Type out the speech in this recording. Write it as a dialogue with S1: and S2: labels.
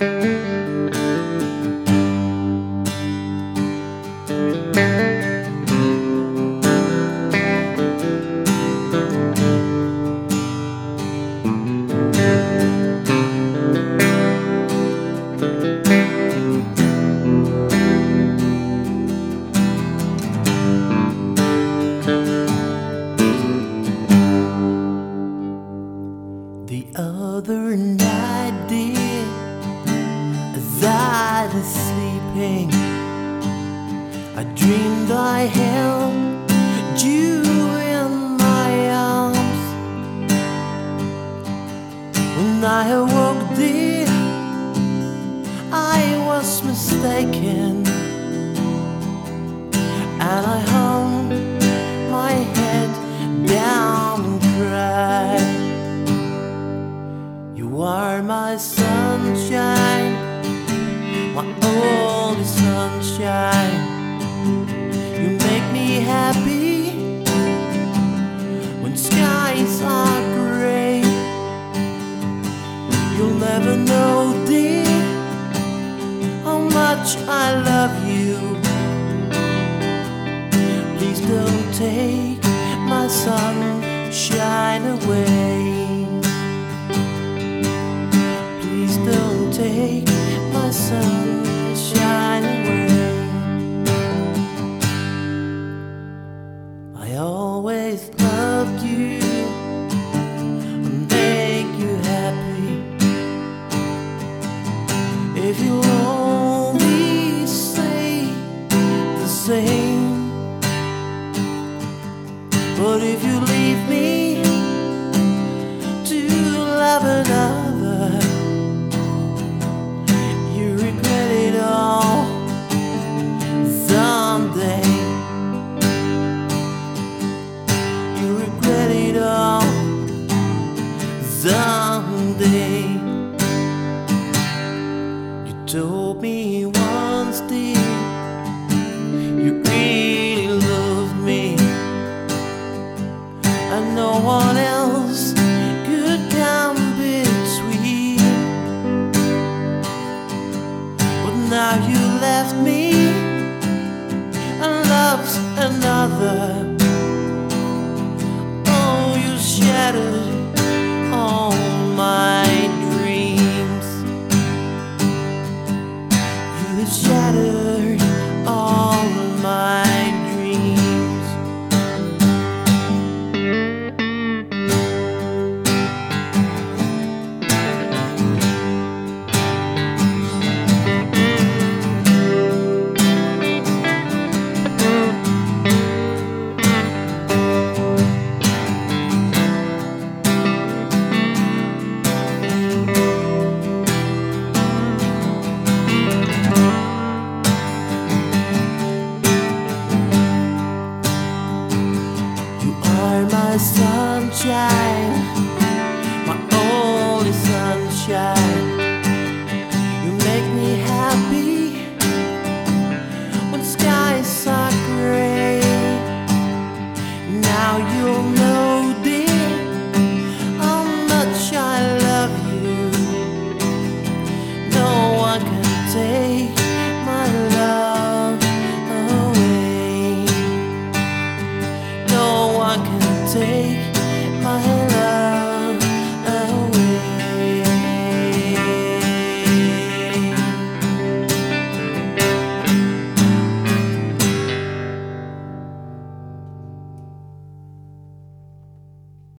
S1: The other night, dear, as I was sleeping, I dreamed I held you in my arms. When I awoke, dear, I was mistaken, and I hung my head down and cried. You are my sunshine, my only sunshine. You make me happy when skies are gray. You'll never know, dear, how much I love you. Please don't take my sunshine away. Don't take my sunshine away. I always loved you and make you happy. If you'll only say the same. But if you leave me to love another, someday. You told me once, dear, you really loved me, and no one else could come between. But now you left me and love's another. Oh, you shattered all my dreams. You have shattered all my dreams. My sunshine, my only sunshine. You make me happy when skies are gray. Now you'll know, dear, how much I love you. No one can take my love away. No one can take